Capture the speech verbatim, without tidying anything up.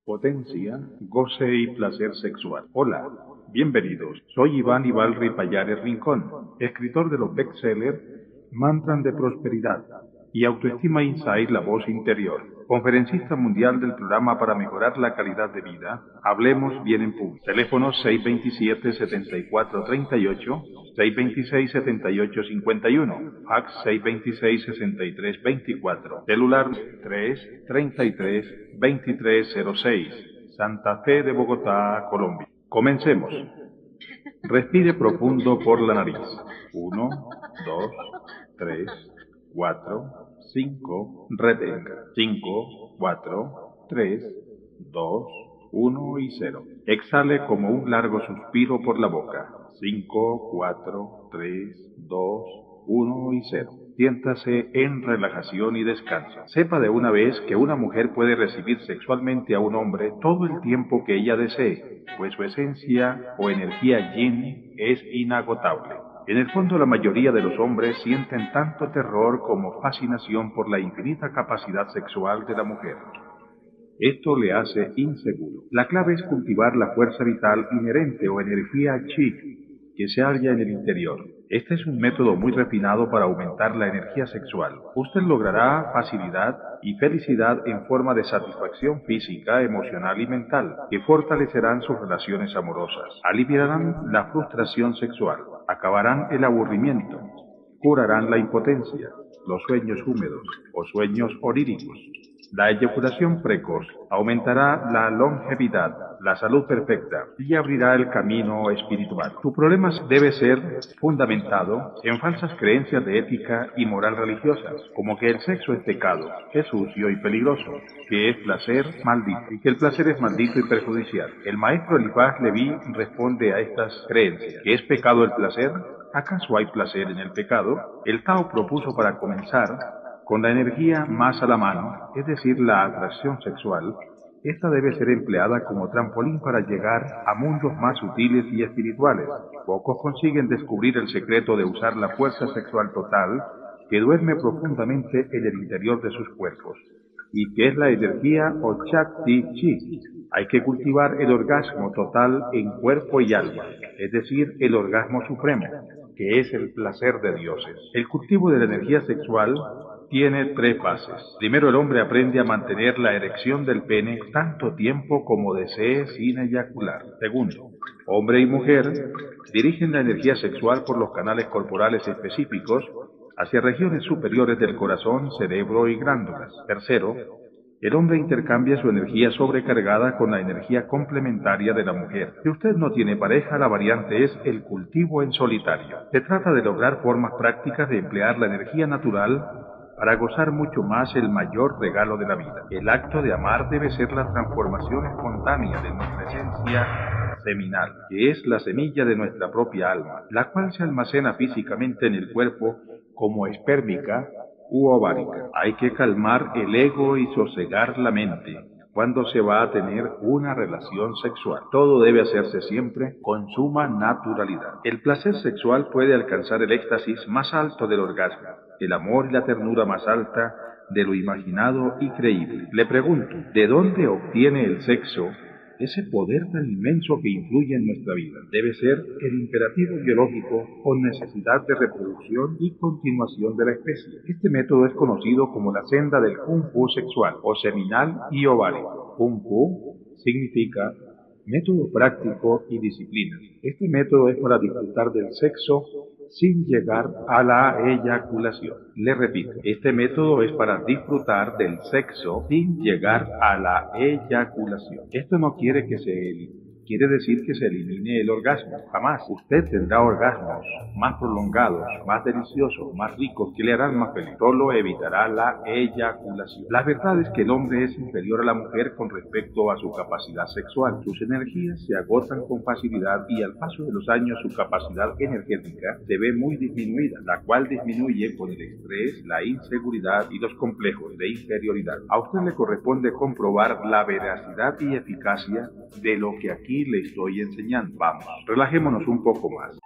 Potencia, goce y placer sexual. Hola, bienvenidos. Soy Iván Ibalri Payares Rincón, escritor de los bestsellers Mantras de Prosperidad y Autoestima Inside, la voz interior. Conferencista mundial del programa para mejorar la calidad de vida. Hablemos bien en público. Teléfono seis dos siete, siete cuatro tres ocho, seis dos seis, siete ocho cinco uno, fax seis dos seis, seis tres dos cuatro, celular tres, treinta y tres, veintitrés cero seis, Santa Fe de Bogotá, Colombia. Comencemos. Respire profundo por la nariz. Uno, dos, tres, cuatro, cinco, retenga. Cinco, cuatro, tres, dos, uno y cero. Exhale como un largo suspiro por la boca. Cinco, cuatro, tres, dos, uno y cero. Siéntase en relajación y descanso. Sepa de una vez que una mujer puede recibir sexualmente a un hombre todo el tiempo que ella desee, pues su esencia o energía yin es inagotable. En el fondo, la mayoría de los hombres sienten tanto terror como fascinación por la infinita capacidad sexual de la mujer. Esto le hace inseguro. La clave es cultivar la fuerza vital inherente o energía chi que se halla en el interior. Este es un método muy refinado para aumentar la energía sexual. Usted logrará facilidad y felicidad en forma de satisfacción física, emocional y mental, que fortalecerán sus relaciones amorosas, aliviarán la frustración sexual, acabarán el aburrimiento, curarán la impotencia, los sueños húmedos o sueños oníricos. La eyaculación precoz aumentará la longevidad, la salud perfecta y abrirá el camino espiritual. Tu problema debe ser fundamentado en falsas creencias de ética y moral religiosas, como que el sexo es pecado, es sucio y peligroso, que es placer maldito y que el placer es maldito y perjudicial. El maestro Elifaz Leví responde a estas creencias. ¿Qué es pecado el placer? ¿Acaso hay placer en el pecado? El Tao propuso para comenzar con la energía más a la mano, es decir, la atracción sexual. Esta debe ser empleada como trampolín para llegar a mundos más sutiles y espirituales. Pocos consiguen descubrir el secreto de usar la fuerza sexual total que duerme profundamente en el interior de sus cuerpos, y que es la energía o Shakti Chi. Hay que cultivar el orgasmo total en cuerpo y alma, es decir, el orgasmo supremo, que es el placer de dioses. El cultivo de la energía sexual tiene tres fases. Primero, el hombre aprende a mantener la erección del pene tanto tiempo como desee sin eyacular. Segundo, hombre y mujer dirigen la energía sexual por los canales corporales específicos hacia regiones superiores del corazón, cerebro y glándulas. Tercero, el hombre intercambia su energía sobrecargada con la energía complementaria de la mujer. Si usted no tiene pareja, la variante es el cultivo en solitario. Se trata de lograr formas prácticas de emplear la energía natural para gozar mucho más el mayor regalo de la vida. El acto de amar debe ser la transformación espontánea de nuestra esencia seminal, que es la semilla de nuestra propia alma, la cual se almacena físicamente en el cuerpo como espérmica u ovárica. Hay que calmar el ego y sosegar la mente cuando se va a tener una relación sexual. Todo debe hacerse siempre con suma naturalidad. El placer sexual puede alcanzar el éxtasis más alto del orgasmo, el amor y la ternura más alta de lo imaginado y creíble. Le pregunto, ¿de dónde obtiene el sexo ese poder tan inmenso que influye en nuestra vida? Debe ser el imperativo biológico con necesidad de reproducción y continuación de la especie. Este método es conocido como la senda del Kung Fu sexual, o seminal y ovárico. Kung Fu significa método práctico y disciplina. Este método es para disfrutar del sexo sin llegar a la eyaculación. Le repito, este método es para disfrutar del sexo sin llegar a la eyaculación. Esto no quiere que se quiere decir que se elimine el orgasmo. Jamás. Usted tendrá orgasmos más prolongados, más deliciosos, más ricos, que le harán más feliz. Solo evitará la eyaculación. La verdad es que el hombre es inferior a la mujer con respecto a su capacidad sexual. Sus energías se agotan con facilidad y al paso de los años su capacidad energética se ve muy disminuida, la cual disminuye con el estrés, la inseguridad y los complejos de inferioridad. A usted le corresponde comprobar la veracidad y eficacia de lo que aquí le estoy enseñando. Vamos, relajémonos un poco más.